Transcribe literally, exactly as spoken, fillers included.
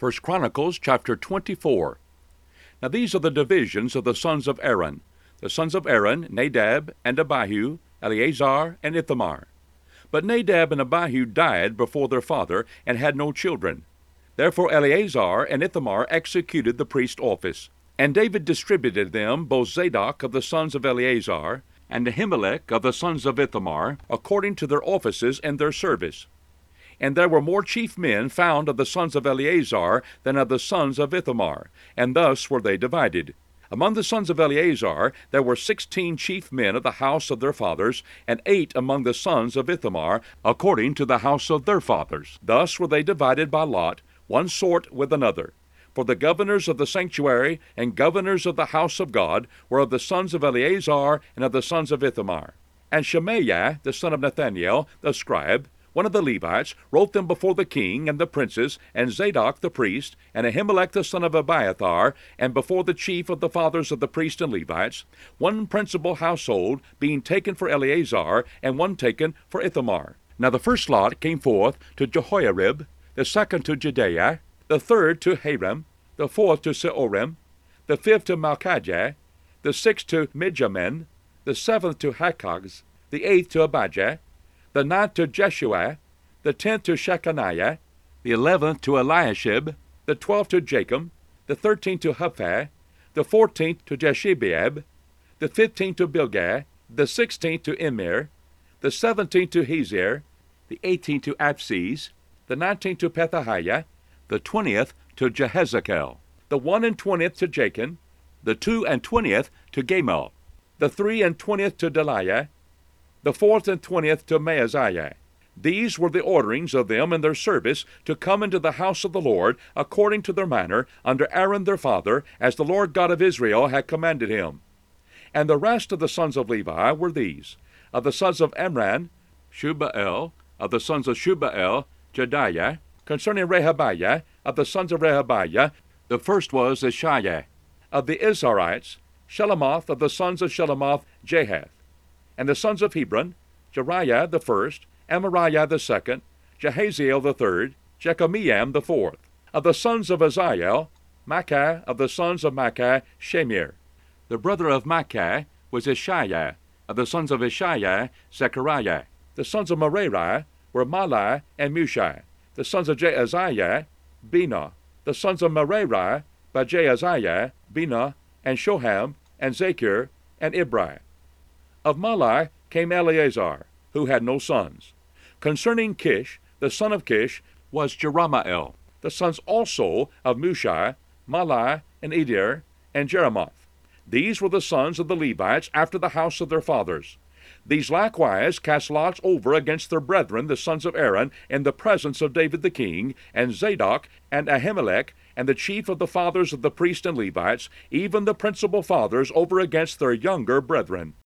First Chronicles chapter twenty-four. Now these are the divisions of the sons of Aaron. The sons of Aaron, Nadab and Abihu, Eleazar and Ithamar. But Nadab and Abihu died before their father, and had no children. Therefore Eleazar and Ithamar executed the priest office. And David distributed them both Zadok of the sons of Eleazar, and Ahimelech of the sons of Ithamar, according to their offices and their service. And there were more chief men found of the sons of Eleazar than of the sons of Ithamar, and thus were they divided. Among the sons of Eleazar there were sixteen chief men of the house of their fathers, and eight among the sons of Ithamar, according to the house of their fathers. Thus were they divided by lot, one sort with another. For the governors of the sanctuary and governors of the house of God were of the sons of Eleazar and of the sons of Ithamar. And Shemaiah, the son of Nathaniel, the scribe, one of the Levites, wrote them before the king and the princes, and Zadok the priest, and Ahimelech the son of Abiathar, and before the chief of the fathers of the priests and Levites, one principal household being taken for Eleazar, and one taken for Ithamar. Now the first lot came forth to Jehoiarib, the second to Jedaiah, the third to Harim, the fourth to Seorim, the fifth to Malchijah, the sixth to Mijamin, the seventh to Hakkoz, the eighth to Abijah, the ninth to Jeshua, the tenth to Shechaniah, the eleventh to Eliashib, the twelfth to Jacob, the thirteenth to Huphah, the fourteenth to Jeshebeab, the fifteenth to Bilgah, the sixteenth to Immer, the seventeenth to Hezer, the eighteenth to Apses, the nineteenth to Pethahiah, the twentieth to Jehezekel, the one and twentieth to Jachin, the two and twentieth to Gamal, the three and twentieth to Deliah, the fourth and twentieth to Maaziah. These were the orderings of them in their service to come into the house of the Lord, according to their manner, under Aaron their father, as the Lord God of Israel had commanded him. And the rest of the sons of Levi were these: of the sons of Amram, Shubael; of the sons of Shubael, Jediah; concerning Rehabiah, of the sons of Rehabiah, the first was Ishiah; of the Izharites, Shelomoth; of the sons of Shelomoth, Jahath; and the sons of Hebron, Jeriah the first, Amariah the second, Jehaziel the third, Jekameam the fourth; of the sons of Aziel, Makkah; of the sons of Makkah, Shemir. The brother of Makkah was Ishiah; of the sons of Ishiah, Zechariah. The sons of Merari were Mahli and Mushi. The sons of Jaaziah, Bina. The sons of Merari by Jaaziah, Bina, and Shoham, and Zachir, and Ibri. Of Mahli came Eleazar, who had no sons. Concerning Kish, the son of Kish was Jerahmeel. The sons also of Mushi, Mahli, and Eder, and Jeremoth. These were the sons of the Levites after the house of their fathers. These likewise cast lots over against their brethren the sons of Aaron in the presence of David the king, and Zadok, and Ahimelech, and the chief of the fathers of the priests and Levites, even the principal fathers, over against their younger brethren.